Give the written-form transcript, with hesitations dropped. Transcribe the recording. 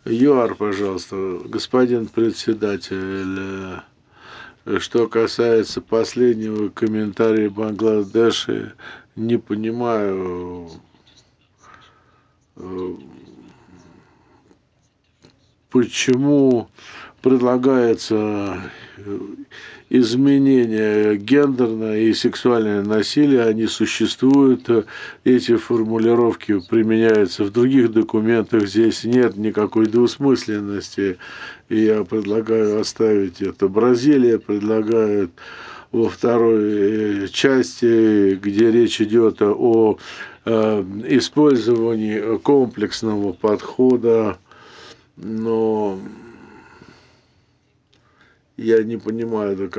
ЮАР, пожалуйста, господин председатель, что касается последнего комментария Бангладеши, не понимаю, почему предлагается изменение гендерное и сексуальное насилие, они существуют, эти формулировки применяются в других документах, здесь нет никакой двусмысленности, и я предлагаю оставить это. Бразилия предлагает во второй части, где речь идет о использовании комплексного подхода, но я не понимаю до конца.